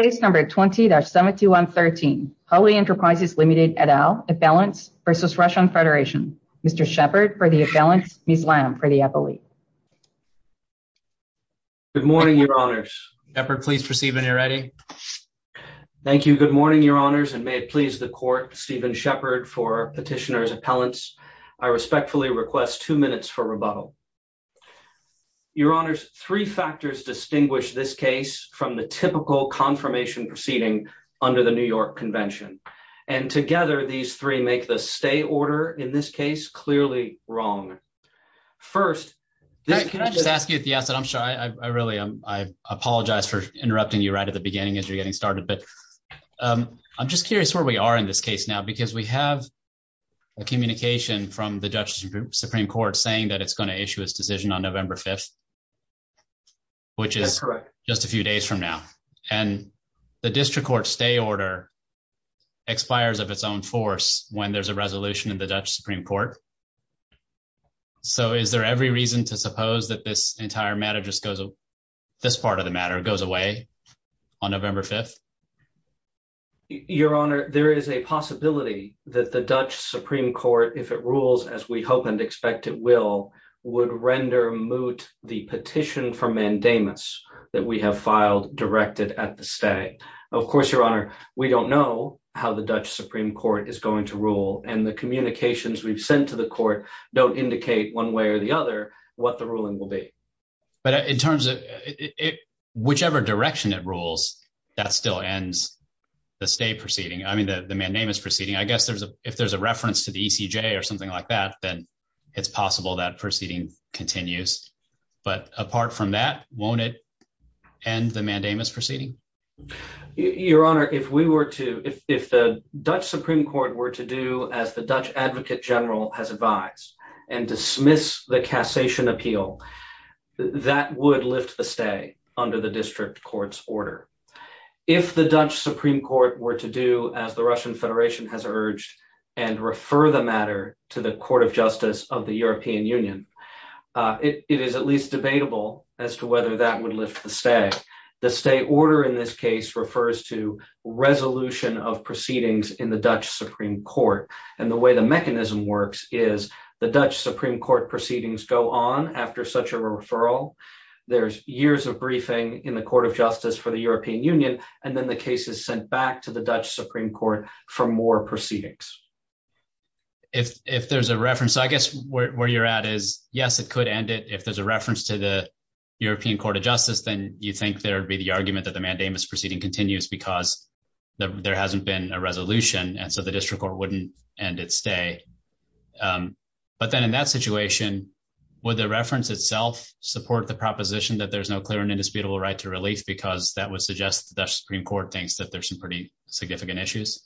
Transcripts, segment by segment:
Case number 20-7113, Holley Enterprises Limited et al., appellants versus Russian Federation. Mr. Shepard for the appellants, Ms. Lamb for the appellate. Good morning, Your Honors. Shepard, please proceed when you're ready. Thank you. Good morning, Your Honors, and may it please the Court, Stephen Shepard for petitioners' appellants. I respectfully request 2 minutes for rebuttal. Your Honors, 3 factors distinguish this case from the typical confirmation proceeding under the New York Convention. And together, these 3 make the stay order in this case clearly wrong. First, can I just ask you at the outset? I'm sorry, I apologize for interrupting you right at the beginning as you're getting started, but I'm just curious where we are in this case now, because we have a communication from the Dutch Supreme Court saying that it's going to issue its decision on November 5th, which is just a few days from now. And the district court stay order expires of its own force when there's a resolution in the Dutch Supreme Court. So is there every reason to suppose that this entire matter this part of the matter goes away on November 5th? Your Honor, there is a possibility that the Dutch Supreme Court, if it rules as we hope and expect it will, would render moot the petition for mandamus that we have filed directed at the stay. Of course, Your Honor, we don't know how the Dutch Supreme Court is going to rule, and the communications we've sent to the court don't indicate one way or the other what the ruling will be. But in terms of whichever direction it rules, that still ends the stay proceeding. I mean, the mandamus proceeding. I guess if there's a reference to the ECJ or something like that, then it's possible that proceeding continues. But apart from that, won't it end the mandamus proceeding? Your Honor, if the Dutch Supreme Court were to do as the Dutch Advocate General has advised and dismiss the cassation appeal, that would lift the stay under the district court's order. If the Dutch Supreme Court were to do as the Russian Federation has urged and refer the matter to the Court of Justice of the European Union, it is at least debatable as to whether that would lift the stay. The stay order in this case refers to resolution of proceedings in the Dutch Supreme Court. And the way the mechanism works is the Dutch Supreme Court proceedings go on after such a referral. There's years of briefing in the Court of Justice for the European Union, and then the case is sent back to the Dutch Supreme Court for more proceedings. If there's a reference, I guess where you're at is, yes, it could end it. If there's a reference to the European Court of Justice, then you think there would be the argument that the mandamus proceeding continues because there hasn't been a resolution, and so the district court wouldn't end its stay. But then in that situation, would the reference itself support the proposition that there's no clear and indisputable right to relief, because that would suggest the Dutch Supreme Court thinks that there's some pretty significant issues?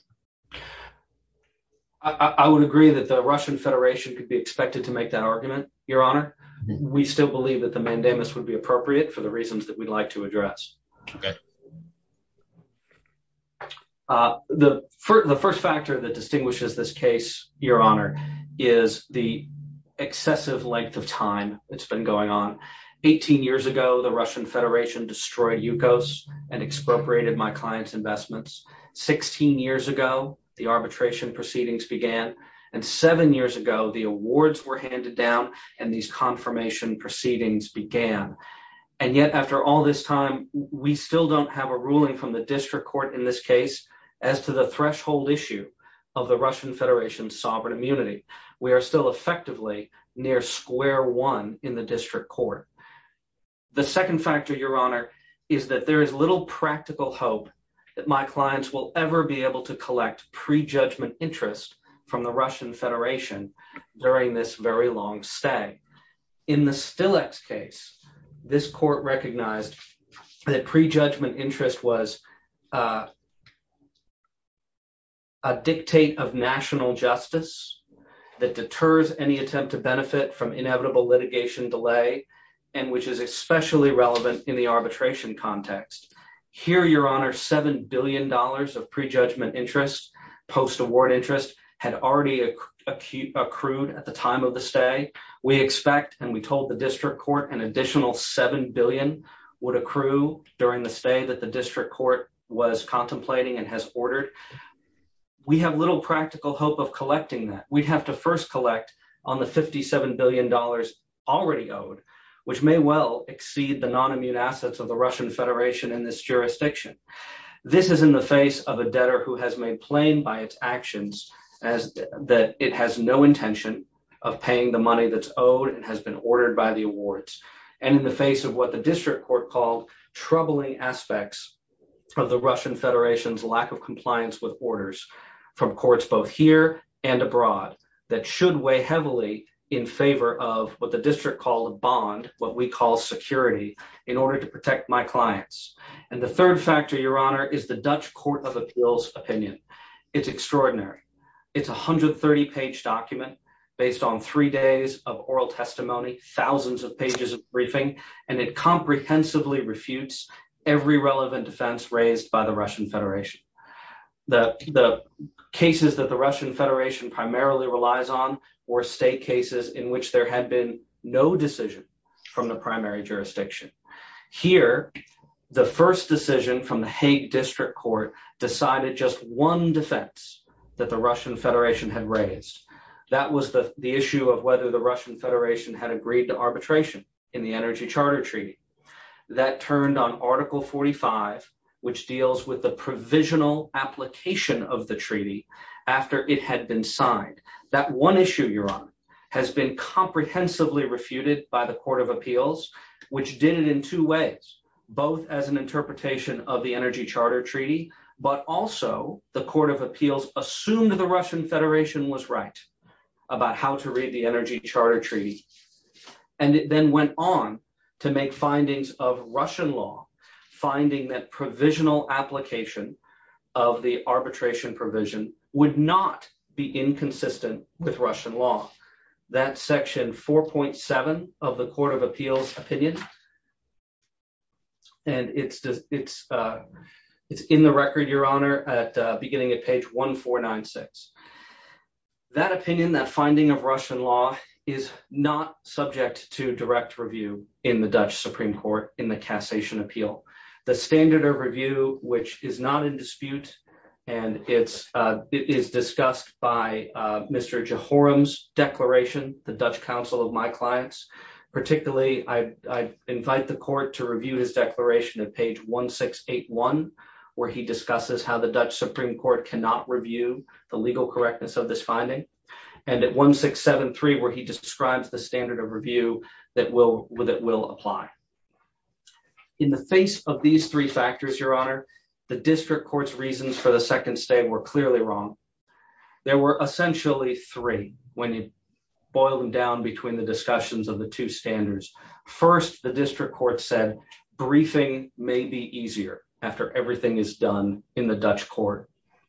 I would agree that the Russian Federation could be expected to make that argument, Your Honor. We still believe that the mandamus would be appropriate for the reasons that we'd like to address. Okay. The first factor that distinguishes this case, Your Honor, is the excessive length of time that's been going on. 18 years ago, the Russian Federation destroyed Yukos and expropriated my client's investments. 16 years ago, the arbitration proceedings began. And 7 years ago, the awards were handed down and these confirmation proceedings began. And yet, after all this time, we still don't have a ruling from the district court in this case as to the threshold issue of the Russian Federation's sovereign immunity. We are still effectively near square one in the district court. The second factor, Your Honor, is that there is little practical hope that my clients will ever be able to collect prejudgment interest from the Russian Federation during this very long stay. In the Stilex case, this court recognized that prejudgment interest was a dictate of national justice that deters any attempt to benefit from inevitable litigation delay, and which is especially relevant in the arbitration context. Here, Your Honor, $7 billion of prejudgment interest, post-award interest, had already accrued at the time of the stay. We expect, and we told the district court, an additional $7 billion would accrue during the stay that the district court was contemplating and has ordered, we have little practical hope of collecting that. We'd have to first collect on the $57 billion already owed, which may well exceed the non-immune assets of the Russian Federation in this jurisdiction. This is in the face of a debtor who has made plain by its actions that it has no intention of paying the money that's owed and has been ordered by the awards, and in the face of what the district court called troubling aspects of the Russian Federation's lack of compliance with orders from courts both here and abroad that should weigh heavily in favor of what the district called a bond, what we call security, in order to protect my clients. And the third factor, Your Honor, is the Dutch Court of Appeals opinion. It's extraordinary. It's a 130-page document based on 3 days of oral testimony, thousands of pages of briefing, and it comprehensively refutes every relevant defense raised by the Russian Federation. The cases that the Russian Federation primarily relies on were state cases in which there had been no decision from the primary jurisdiction. Here, the first decision from the Hague District Court decided just one defense that the Russian Federation had raised. That was the issue of whether the Russian Federation had agreed to arbitration in the Energy Charter Treaty. That turned on Article 45, which deals with the provisional application of the treaty after it had been signed. That one issue, Your Honor, has been comprehensively refuted by the Court of Appeals, which did it in two ways, both as an interpretation of the Energy Charter Treaty, but also the Court of Appeals assumed the Russian Federation was right about how to read the Energy Charter Treaty. And it then went on to make findings of Russian law, finding that provisional application of the arbitration provision would not be inconsistent with Russian law. That's section 4.7 of the Court of Appeals opinion. And it's in the record, Your Honor, at beginning at page 1496. That opinion, that finding of Russian law, is not subject to direct review in the Dutch Supreme Court in the cassation appeal. The standard of review, which is not in dispute, and it is discussed by Mr. Jehorum's declaration, the Dutch counsel of my clients. Particularly, I invite the court to review his declaration at page 1681, where he discusses how the Dutch Supreme Court cannot review the legal correctness of this finding, and at 1673, where he describes the standard of review that will apply. In the face of these three factors, Your Honor, the district court's reasons for the second stay were clearly wrong. There were essentially three when you boil them down between the discussions of the two standards. First, the district court said briefing may be easier after everything is done in the Dutch court.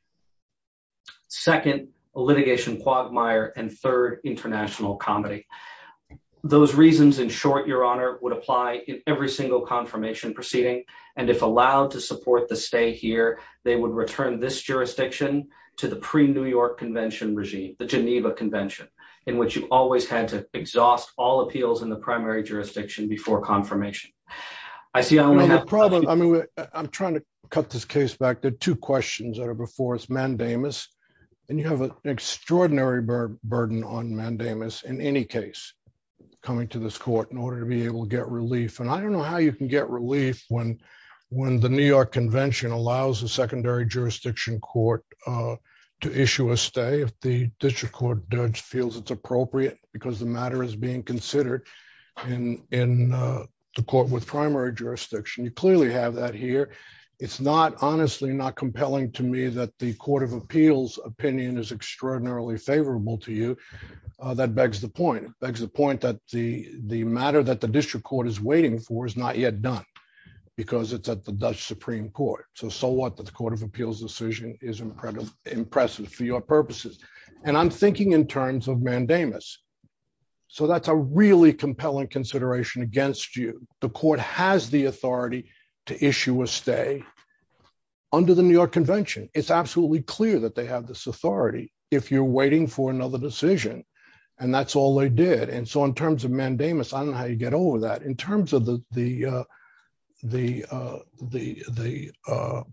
Second, a litigation quagmire, and third, international comedy. Those reasons, in short, Your Honor, would apply in every single confirmation proceeding, and if allowed to support the stay here, they would return this jurisdiction to the pre-New York Convention regime, the Geneva Convention, in which you always had to exhaust all appeals in the primary jurisdiction before confirmation. I see I only have... The problem, I'm trying to cut this case back. There are two questions that are before us, mandamus, and you have an extraordinary burden on mandamus in any case coming to this court in order to be able to get relief. And I don't know how you can get relief when the New York Convention allows the secondary jurisdiction court to issue a stay if the district court judge feels it's appropriate because the matter is being considered in the court with primary jurisdiction. You clearly have that here. It's not, honestly, not compelling to me that the Court of Appeals opinion is extraordinarily favorable to you. That begs the point. It begs the point that the matter that the district court is waiting for is not yet done because it's at the Dutch Supreme Court. So what that the Court of Appeals decision is impressive for your purposes. And I'm thinking in terms of mandamus. So that's a really compelling consideration against you. The court has the authority to issue a stay under the New York Convention. It's absolutely clear that they have this authority if you're waiting for another decision. And that's all they did. And so in terms of mandamus, I don't know how you get over that. In terms of the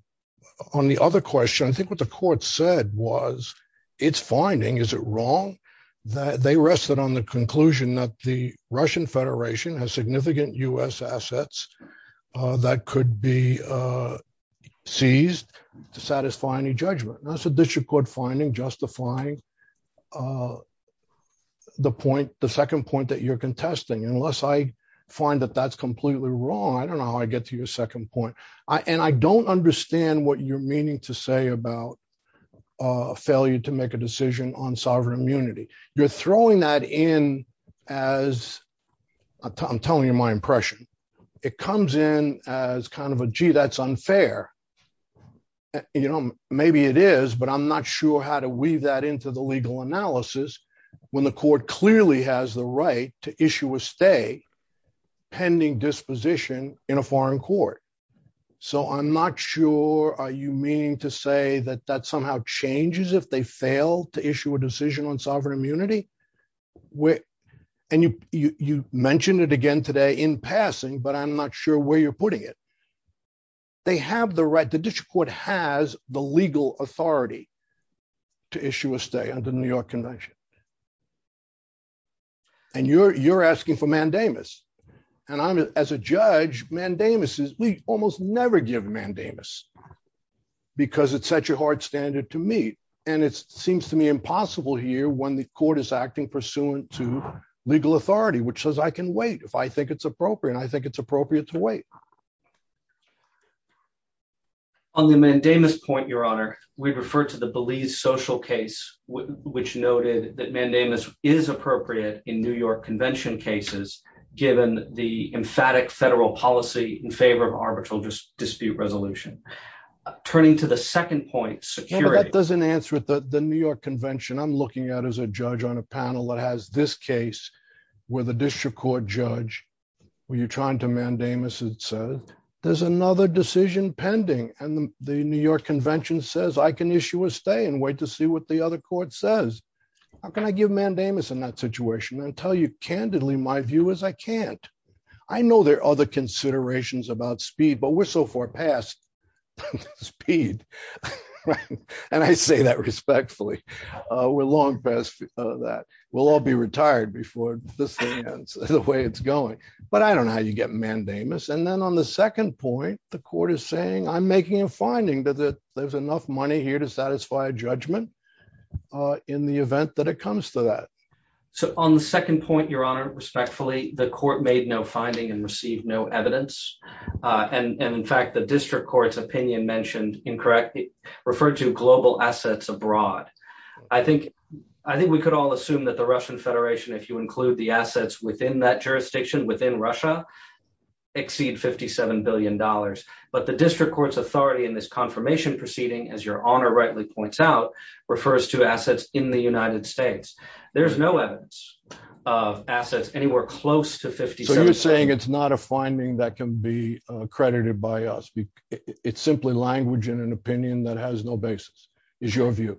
on the other question, I think what the court said was its finding, is it wrong? That they rested on the conclusion that the Russian Federation has significant U.S. assets that could be seized to satisfy any judgment. That's a district court finding justifying the second point that you're contesting. Unless I find that that's completely wrong, I don't know how I get to your second point. I don't understand what you're meaning to say about failure to make a decision on sovereign immunity. You're throwing that in as, I'm telling you my impression. It comes in as kind of a, gee, that's unfair. You know, maybe it is, but I'm not sure how to weave that into the legal analysis when the court clearly has the right to issue a stay pending disposition in a foreign court. So I'm not sure, are you meaning to say that that somehow changes if they fail to issue a decision on sovereign immunity? And you mentioned it again today in passing, but I'm not sure where you're putting it. They have the right, the district court has the legal authority to issue a stay under the New York Convention. And you're asking for mandamus. And I'm, as a judge, mandamus is, we almost never give mandamus because it's such a hard standard to meet. And it seems to me impossible here when the court is acting pursuant to legal authority, which says I can wait if I think it's appropriate. And I think it's appropriate to wait. On the mandamus point, Your Honor, we refer to the Belize social case, which noted that mandamus is appropriate in New York Convention cases, given the emphatic federal policy in favor of arbitral dispute resolution. Turning to the second point, security. No, but that doesn't answer it. The New York Convention I'm looking at as a judge on a panel that has this case where the district court judge, where you're trying to mandamus, it says, there's another decision pending. And the New York Convention says I can issue a stay and wait to see what the other court says. How can I give mandamus in that situation? And tell you candidly, my view is I can't. I know there are other considerations about speed, but we're so far past speed. Right? And I say that respectfully. We're long past that. We'll all be retired before this thing ends, the way it's going. But I don't know how you get mandamus. And then on the second point, the court is saying, I'm making a finding that there's enough money here to satisfy a judgment in the event that it comes to that. So on the second point, Your Honor, respectfully, the court made no finding and received no evidence. And in fact, the district court's opinion mentioned incorrectly, referred to global assets abroad. I think we could all assume that the Russian Federation, if you include the assets within that jurisdiction, within Russia, exceed $57 billion. But the district court's authority in this confirmation proceeding, as Your Honor rightly points out, refers to assets in the United States. There's no evidence of assets anywhere close to 57. So you're saying it's not a finding that can be credited by us. It's simply language and an opinion that has no basis, is your view?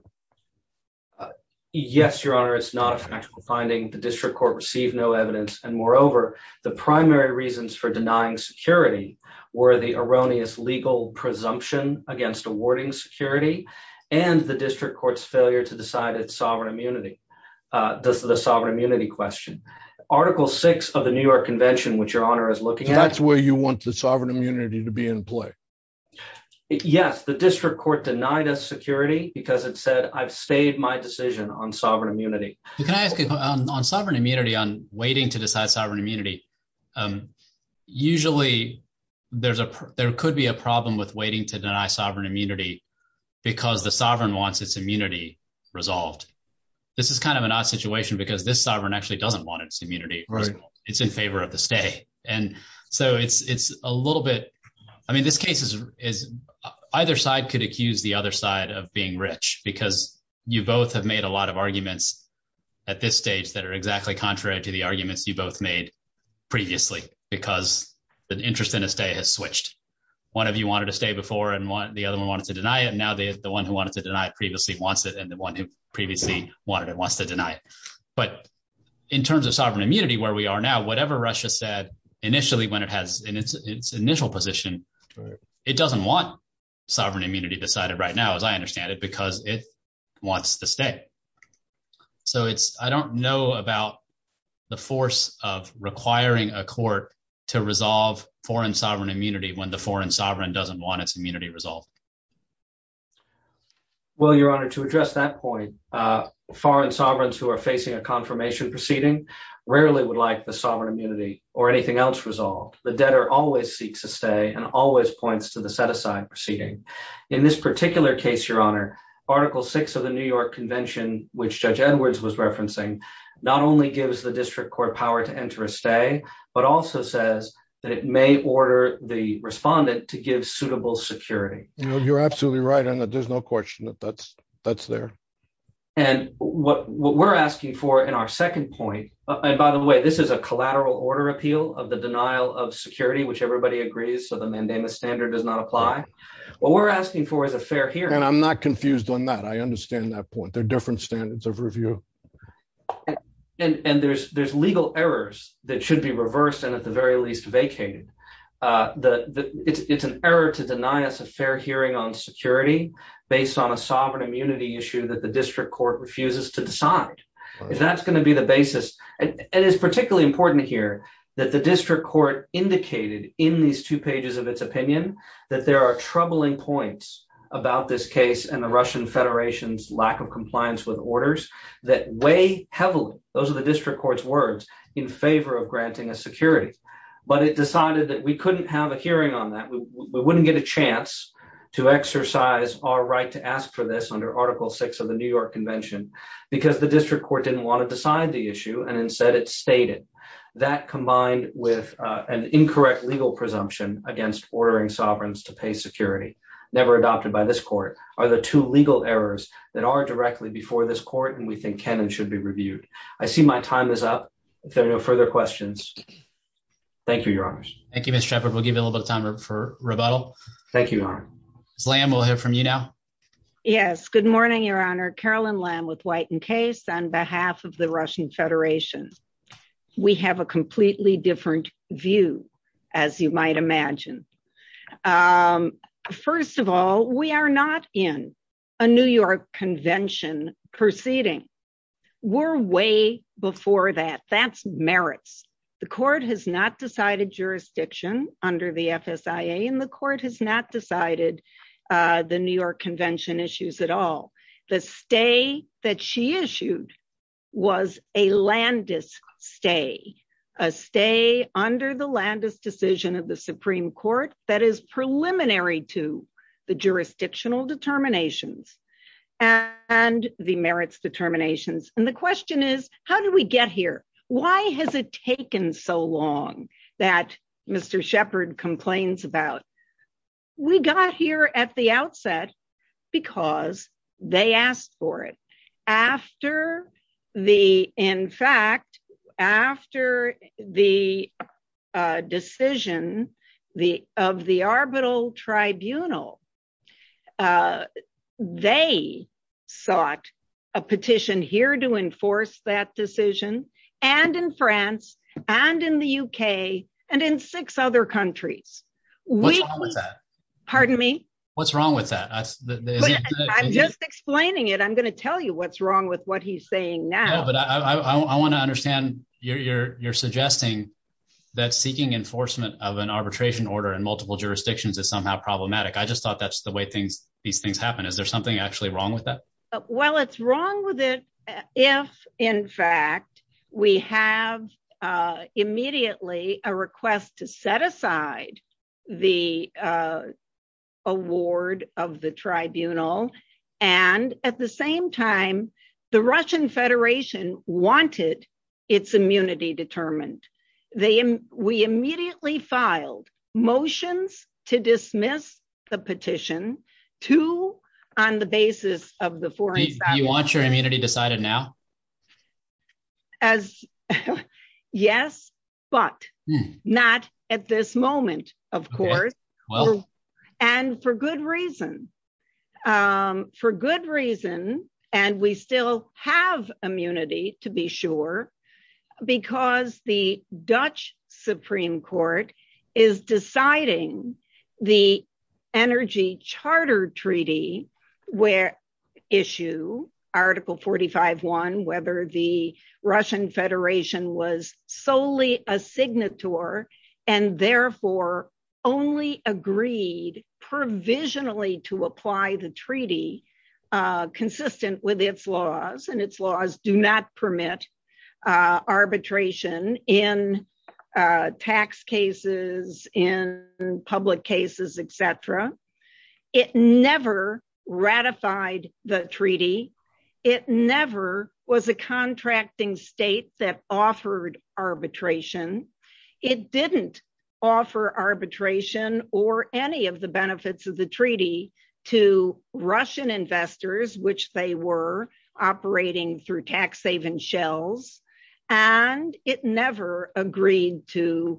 Yes, Your Honor, it's not a factual finding. The district court received no evidence. And moreover, the primary reasons for denying security were the erroneous legal presumption against awarding security and the district court's failure to decide its sovereign immunity, the sovereign immunity question. Article 6 of the New York Convention, which Your Honor is looking at. That's where you want the sovereign immunity to be in play. Yes, the district court denied us security because it said, I've stayed my decision on sovereign immunity. Can I ask you on sovereign immunity, on waiting to decide sovereign immunity? Usually there could be a problem with waiting to deny sovereign immunity because the sovereign wants its immunity resolved. This is kind of an odd situation because this sovereign actually doesn't want its immunity resolved. It's in favor of the stay. And so it's a little bit, I mean, this case is either side could accuse the other side of being rich because you both have made a lot of arguments at this stage that are exactly contrary to the arguments you both made previously because the interest in a stay has switched. One of you wanted to stay before and the other one wanted to deny it. And now the one who wanted to deny it previously wants it and the one who previously wanted it wants to deny it. But in terms of sovereign immunity, where we are now, whatever Russia said initially when it has in its initial position, it doesn't want sovereign immunity decided right now, as I understand it, because it wants to stay. So I don't know about the force of requiring a court to resolve foreign sovereign immunity when the foreign sovereign doesn't want its immunity resolved. Well, Your Honor, to address that point, foreign sovereigns who are facing a confirmation proceeding rarely would like the sovereign immunity or anything else resolved. The debtor always seeks a stay and always points to the set-aside proceeding. In this particular case, Your Honor, Article 6 of the New York Convention, which Judge Edwards was referencing, not only gives the district court power to enter a stay, but also says that it may order the respondent to give suitable security. You're absolutely right, and there's no question that that's there. And what we're asking for in our second point, and by the way, this is a collateral order appeal of the denial of security, which everybody agrees, so the mandamus standard does not apply. Right. What we're asking for is a fair hearing. And I'm not confused on that. I understand that point. They're different standards of review. And there's legal errors that should be reversed and at the very least vacated. It's an error to deny us a fair hearing on security based on a sovereign immunity issue that the district court refuses to decide. Right. If that's going to be the basis, and it's particularly important here that the district court indicated in these 2 pages of its opinion that there are troubling points about this case and the Russian Federation's lack of compliance with orders that weigh heavily, those are the district court's words, in favor of granting a security. But it decided that we couldn't have a hearing on that. We wouldn't get a chance to exercise our right to ask for this under Article 6 of the New York Convention because the district court didn't want to decide the issue and instead it stayed it. That combined with an incorrect legal presumption against ordering sovereigns to pay security, never adopted by this court, are the 2 legal errors that are directly before this court and we think can and should be reviewed. I see my time is up. If there are no further questions. Thank you, Your Honors. Thank you, Ms. Shepard. We'll give you a little bit of time for rebuttal. Thank you, Your Honor. Ms. Lamb, we'll hear from you now. Yes. Good morning, Your Honor. Carolyn Lamb with White & Case on behalf of the Russian Federation. We have a completely different view, as you might imagine. First of all, we are not in a New York Convention proceeding. We're way before that. That's merits. The court has not decided jurisdiction under the FSIA, and the court has not decided the New York Convention issues at all. The stay that she issued was a Landis stay, a stay under the Landis decision of the Supreme Court that is preliminary to the jurisdictional determinations and the merits determinations. And the question is, how did we get here? Why has it taken so long that Mr. Shepard complains about? We got here at the outset because they asked for it. After the decision of the arbitral tribunal, they sought a petition here to enforce that decision, and in France, and in the UK, and in 6 other countries. What's wrong with that? Pardon me? What's wrong with that? I'm just explaining it. I'm going to tell you what's wrong with what he's saying now. No, but I want to understand, you're suggesting that seeking enforcement of an arbitration order in multiple jurisdictions is somehow problematic. I just thought that's the way these things happen. Is there something actually wrong with that? Well, it's wrong with it if, in fact, we have immediately a request to set aside the award of the tribunal. And at the same time, the Russian Federation wanted its immunity determined. We immediately filed motions to dismiss the petition, 2 on the basis of the foreign sovereignty. Do you want your immunity decided now? Yes, but not at this moment, of course. Well, and for good reason. And we still have immunity, to be sure, because the Dutch Supreme Court is deciding the Energy Charter Treaty, where issue Article 45.1, whether the Russian Federation was solely a signator and therefore only agreed provisionally to apply the treaty consistent with its laws, and its laws do not permit arbitration in tax cases, in public cases, etc. It never ratified the treaty. It never was a contracting state that offered arbitration. It didn't offer arbitration or any of the benefits of the treaty to Russian investors, which they were operating through tax haven shells. And it never agreed to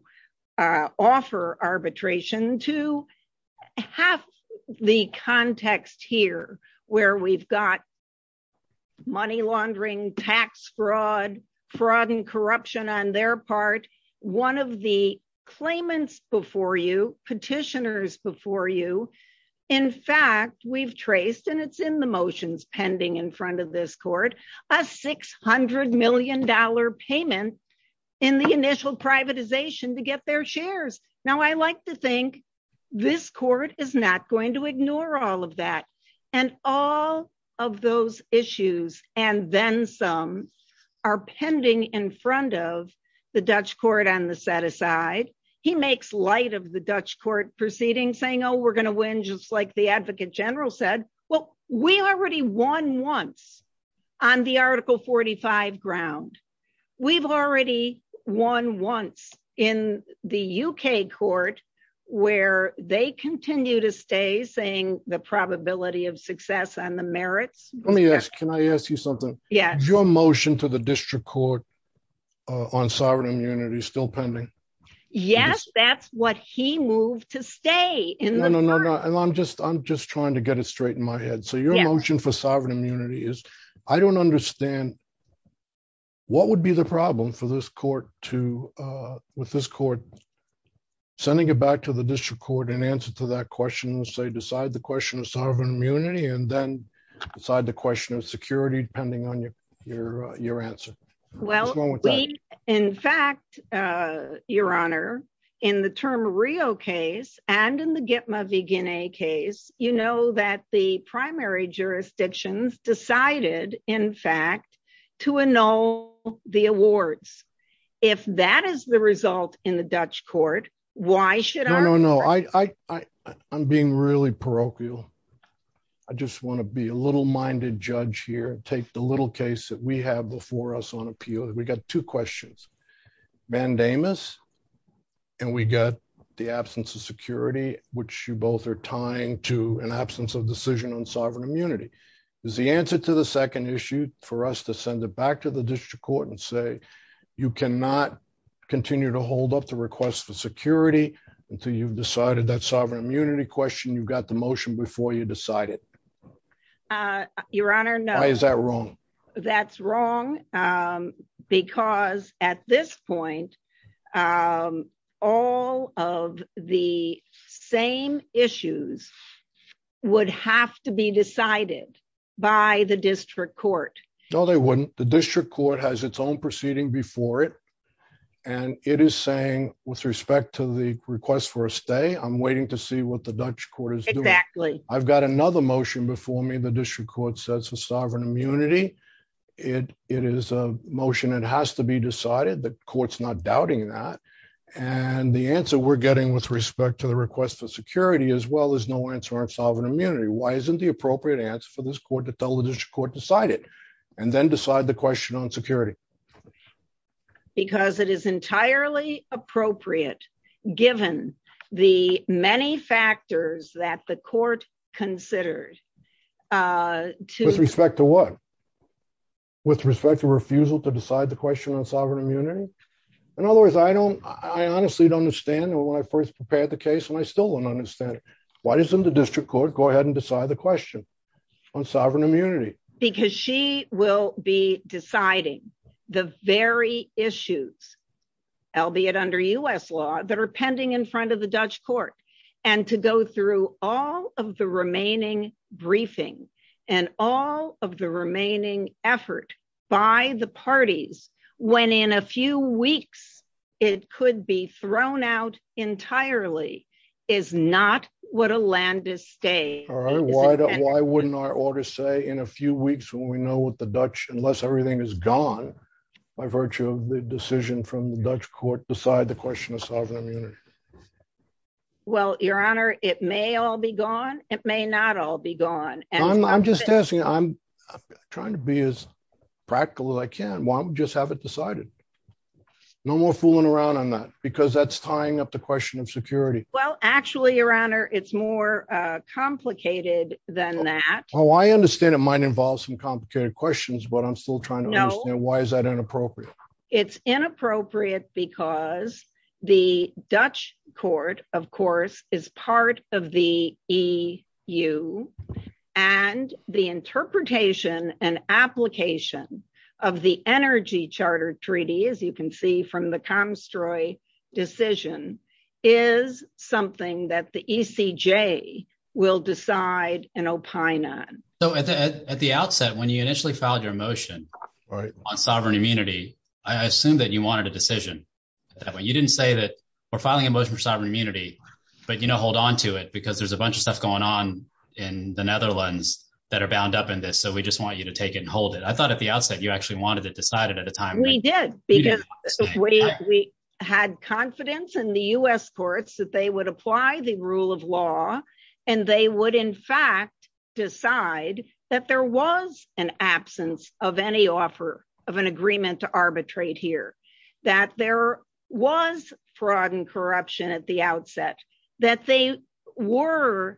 offer arbitration. To have the context here where we've got money laundering, tax fraud, fraud and corruption on their part, one of the claimants before you, petitioners before you, in fact, we've traced, and it's in the motions pending in front of this court, a $600 million payment in the initial privatization to get their shares. Now, I like to think this court is not going to ignore all of that. And all of those issues, and then some, are pending in front of the Dutch court on the set aside. He makes light of the Dutch court proceeding, saying, oh, we're going to win, just like the Advocate General said. Well, we already won once on the Article 45 ground. We've already won once in the UK court, where they continue to stay, saying the probability of success on the merits. Can I ask you something? Yes. Is your motion to the district court on sovereign immunity still pending? Yes, that's what he moved to stay in. No. And I'm just trying to get it straight in my head. So your motion for sovereign immunity is, I don't understand what would be the problem for this court to, with this court sending it back to the district court in answer to that question and say, decide the question of sovereign immunity and then decide the question of security, depending on your answer. Well, in fact, Your Honor, in the Termarillo case and in the Gitma v. Guinea case, you know that the primary jurisdictions decided, in fact, to annul the awards. If that is the result in the Dutch court, why should I'm being really parochial. I just want to be a little-minded judge here and take the little case that we have before us on appeal. We got two questions, mandamus, and we got the absence of security, which you both are tying to an absence of decision on sovereign immunity. Is the answer to the second issue for us to send it back to the district court and say, you cannot continue to hold up the request for security until you've decided that sovereign immunity question, you've got the motion before you decide it? Your Honor, no. Why is that wrong? That's wrong because at this point, all of the same issues would have to be decided by the district court. No, they wouldn't. The district court has its own proceeding before it. And it is saying, with respect to the request for a stay, I'm waiting to see what the Dutch court is doing. Exactly. I've got another motion before me. The district court says for sovereign immunity. It is a motion that has to be decided. The court's not doubting that. And the answer we're getting with respect to the request for security as well is no answer on sovereign immunity. Why isn't the appropriate answer for this court to tell the district court decide it and then decide the question on security? Because it is entirely appropriate, given the many factors that the court considered. With respect to what? With respect to refusal to decide the question on sovereign immunity? In other words, I honestly don't understand when I first prepared the case, and I still don't understand it. Why doesn't the district court go ahead and decide the question on sovereign immunity? Because she will be deciding the very issues, albeit under U.S. law, that are pending in front of the Dutch court. and to go through all of the remaining briefing and all of the remaining effort by the parties when in a few weeks it could be thrown out entirely is not what a Landis stay. All right, why wouldn't our order say in a few weeks when we know what the Dutch, unless everything is gone by virtue of the decision from the Dutch court, decide the question of sovereign immunity? Well, Your Honor, it may all be gone. It may not all be gone. And I'm just asking, I'm trying to be as practical as I can. Why don't we just have it decided? No more fooling around on that, because that's tying up the question of security. Well, actually, Your Honor, it's more complicated than that. Oh, I understand it might involve some complicated questions, but I'm still trying to understand why is that inappropriate? It's inappropriate because the Dutch court, of course, is part of the EU, and the interpretation and application of the Energy Charter Treaty, as you can see from the Comstroy decision, is something that the ECJ will decide and opine on. So at the outset, when you initially filed your motion on sovereign immunity, I assumed that you wanted a decision at that point. You didn't say that we're filing a motion for sovereign immunity, but hold on to it because there's a bunch of stuff going on in the Netherlands that are bound up in this. So we just want you to take it and hold it. I thought at the outset you actually wanted it decided at a time. We did, because we had confidence in the U.S. courts that they would apply the rule of law, and they would in fact decide that there was an absence of any offer of an agreement to arbitrate here, that there was fraud and corruption at the outset, that they were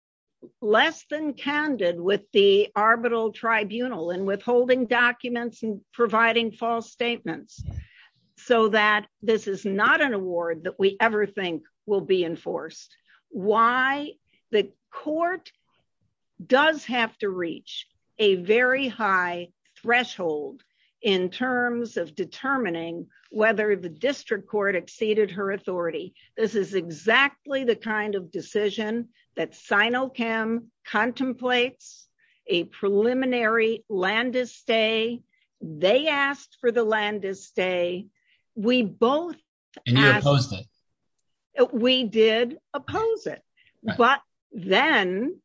less than candid with the arbitral tribunal and withholding documents and providing false statements, so that this is not an award that we ever think will be enforced. Why the court does have to reach a very high threshold in terms of determining whether the district court exceeded her authority. This is exactly the kind of decision that Sinochem contemplates, a preliminary Landis stay. They asked for the Landis stay. We both and you opposed it. We did oppose it. Right. But then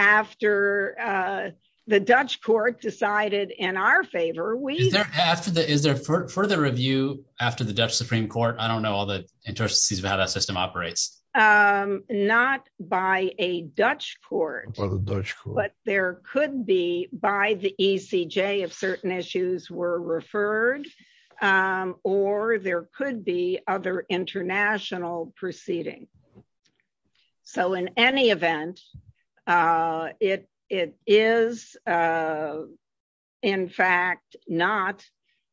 after the Dutch court decided in our favor, is there further review after the Dutch Supreme Court? I don't know all the intricacies of how that system operates. Not by a Dutch court, but there could be by the ECJ if certain issues were referred, or there could be other international proceeding. So in any event, it is in fact not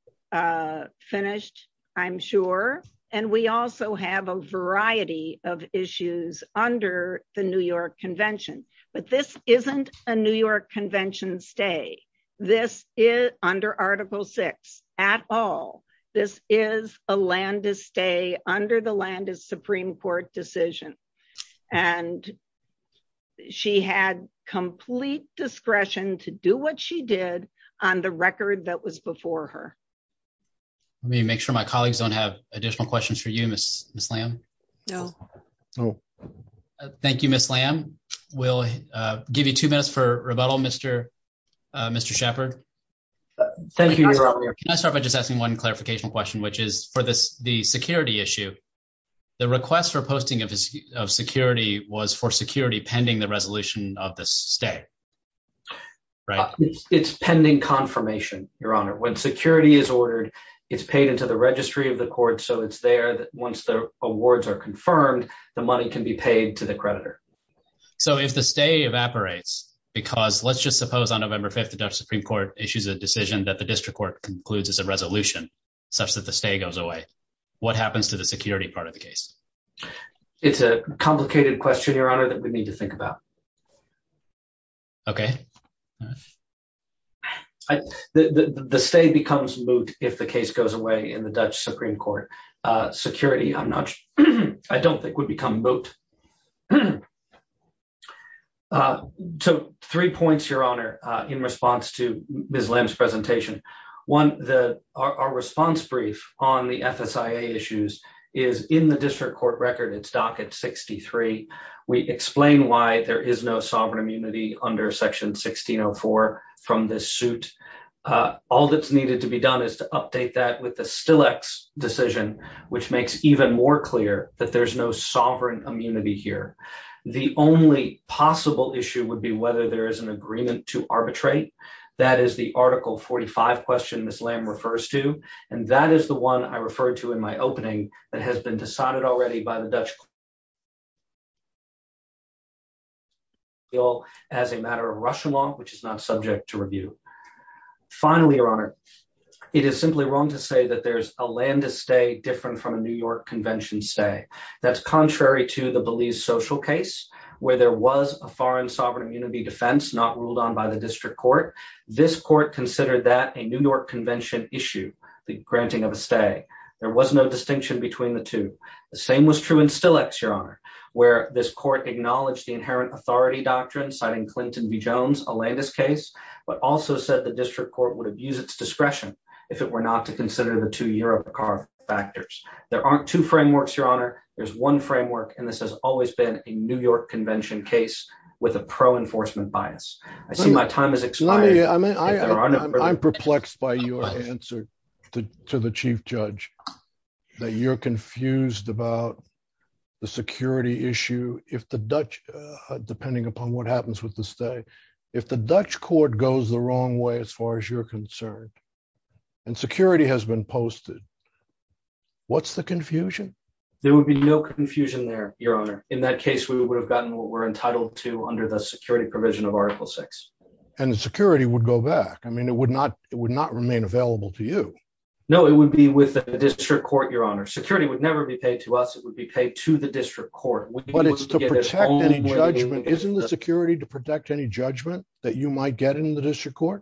finished, I'm sure. And we also have a variety of issues under the New York Convention. But this isn't a New York Convention stay. This is under Article 6 at all. This is a Landis stay under the Landis Supreme Court decision. And she had complete discretion to do what she did on the record that was before her. Let me make sure my colleagues don't have additional questions for you, Ms. Lamb. No. Thank you, Ms. Lamb. We'll give you 2 minutes for rebuttal, Mr. Shepard. Thank you, Your Honor. Can I start by just asking one clarification question, which is for the security issue? The request for posting of security was for security pending the resolution of the stay, right? It's pending confirmation, Your Honor. When security is ordered, it's paid into the registry of the court, so it's there that once the awards are confirmed, the money can be paid to the creditor. So if the stay evaporates, because let's just suppose on November 5th, the Dutch Supreme Court issues a decision that the district court concludes as a resolution such that the stay goes away, what happens to the security part of the case? It's a complicated question, Your Honor, that we need to think about. Okay. The stay becomes moot if the case goes away in the Dutch Supreme Court. Security, I don't think would become moot. So 3 points, Your Honor, in response to Ms. Lamb's presentation. One, our response brief on the FSIA issues is in the district court record. It's docket 63. We explain why there is no sovereign immunity under section 1604 from this suit. All that's needed to be done is to update that with the Stillex decision, which makes even more clear that there's no sovereign immunity here. The only possible issue would be whether there is an agreement to arbitrate. That is the Article 45 question Ms. Lamb refers to, and that is the one I referred to in my opening that has been decided already by the Dutch court as a matter of Russian law, which is not subject to review. Finally, Your Honor, it is simply wrong to say that there's a Landis stay different from a New York Convention stay. That's contrary to the Belize social case, where there was a foreign sovereign immunity defense not ruled on by the district court. This court considered that a New York Convention issue, the granting of a stay. There was no distinction between the two. The same was true in Stillex, Your Honor, where this court acknowledged the inherent authority doctrine, citing Clinton v. Jones, a Landis case, but also said the district court would abuse its discretion if it were not to consider the two Europcar factors. There aren't two frameworks, Your Honor. There's one framework, and this has always been a New York Convention case with a pro-enforcement bias. I see my time has expired. I'm perplexed by your answer to the Chief Judge, that you're confused about the security issue. If the Dutch, depending upon what happens with the stay, if the Dutch court goes the wrong way as far as you're concerned, and security has been posted, what's the confusion? There would be no confusion there, Your Honor. In that case, we would have gotten what we're entitled to under the security provision of Article 6. And the security would go back. I mean, it would not remain available to you. No, it would be with the district court, Your Honor. Security would never be paid to us. It would be paid to the district court. But it's to protect any judgment. Isn't the security to protect any judgment that you might get in the district court?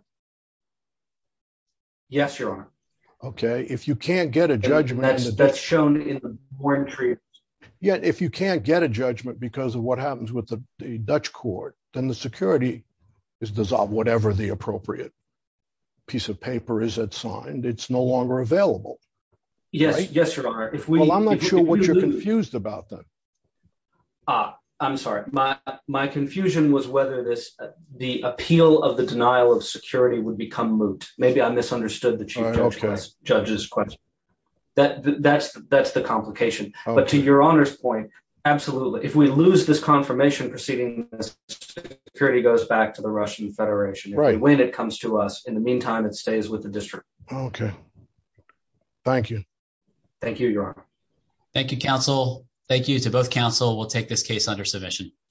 Yes, Your Honor. Okay, if you can't get a judgment, that's shown in the Warren Treaty. Yet, if you can't get a judgment because of what happens with the Dutch court, then the security is dissolved. Whatever the appropriate piece of paper is that's signed, it's no longer available. Yes, right? Yes, Your Honor. I'm not sure what you're confused about then. I'm sorry. My confusion was whether the appeal of the denial of security would become moot. Maybe I misunderstood the Chief Judge's question. That's the complication. Okay. But to Your Honor's point, absolutely. If we lose this confirmation proceeding, security goes back to the Russian Federation. If we win, it comes to us. In the meantime, it stays with the district. Okay. Thank you. Thank you, Your Honor. Thank you, counsel. Thank you to both counsel. We'll take this case under submission.